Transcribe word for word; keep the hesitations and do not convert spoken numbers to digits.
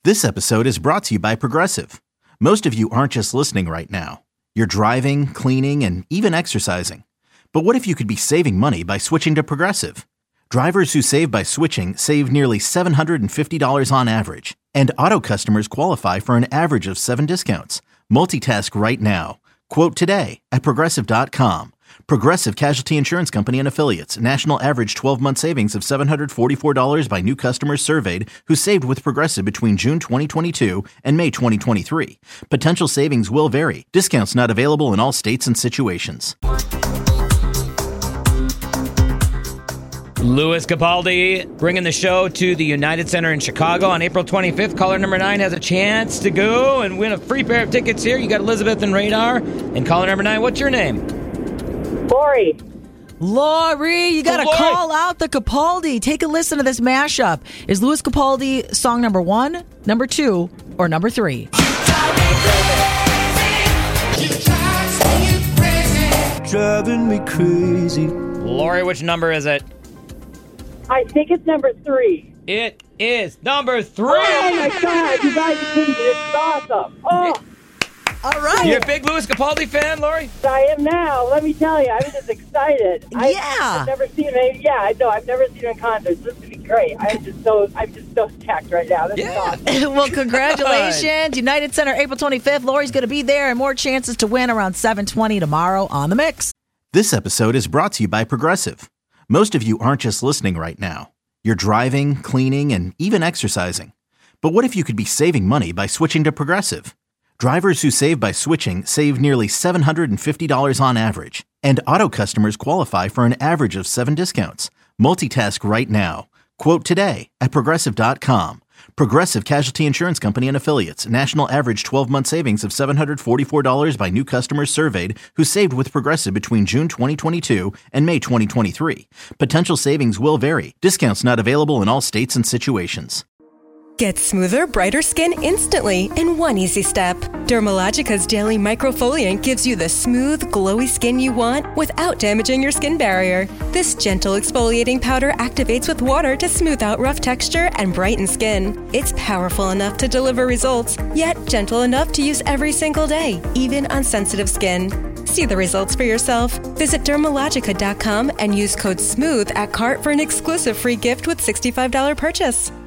This episode is brought to you by Progressive. Most of you aren't just listening right now. You're driving, cleaning, and even exercising. But what if you could be saving money by switching to Progressive? Drivers who save by switching save nearly seven hundred fifty dollars on average. And auto customers qualify for an average of seven discounts. Multitask right now. Quote today at Progressive dot com. Progressive Casualty Insurance Company and Affiliates. National average twelve-month savings of seven hundred forty-four dollars by new customers surveyed who saved with Progressive between June twenty twenty-two and May twenty twenty-three. Potential savings will vary. Discounts not available in all states and situations. Louis Capaldi bringing the show to the United Center in Chicago on April twenty-fifth. Caller number nine has a chance to go and win a free pair of tickets here. You got Elizabeth and Radar. And caller number nine, what's your name? Lori. Lori, you got to Lori. call out the Capaldi. Take a listen to this mashup. Is Louis Capaldi song number one, number two, or number three? Driving me crazy. Lori, which number is it? I think it's number three. It is number three. Oh my God, you guys are kidding me. This is awesome. Oh, All right. You're a big Louis Capaldi fan, Lori? I am now. Let me tell you, I was just excited. I, Yeah. I've never seen him. Yeah, I know. I've never seen him in concert. This would be great. I'm just so, I'm just so stacked right now. This Yeah. is awesome. Well, congratulations. United Center, April twenty-fifth. Lori's going to be there and more chances to win around seven twenty tomorrow on The Mix. This episode is brought to you by Progressive. Most of you aren't just listening right now. You're driving, cleaning, and even exercising. But what if you could be saving money by switching to Progressive? Drivers who save by switching save nearly seven hundred fifty dollars on average. And auto customers qualify for an average of seven discounts. Multitask right now. Quote today at Progressive dot com. Progressive Casualty Insurance Company and Affiliates. National average twelve-month savings of seven hundred forty-four dollars by new customers surveyed who saved with Progressive between June twenty twenty-two and May twenty twenty-three. Potential savings will vary. Discounts not available in all states and situations. Get smoother, brighter skin instantly in one easy step. Dermalogica's Daily Microfoliant gives you the smooth, glowy skin you want without damaging your skin barrier. This gentle exfoliating powder activates with water to smooth out rough texture and brighten skin. It's powerful enough to deliver results, yet gentle enough to use every single day, even on sensitive skin. See the results for yourself. Visit Dermalogica dot com and use code SMOOTH at cart for an exclusive free gift with sixty-five dollars purchase.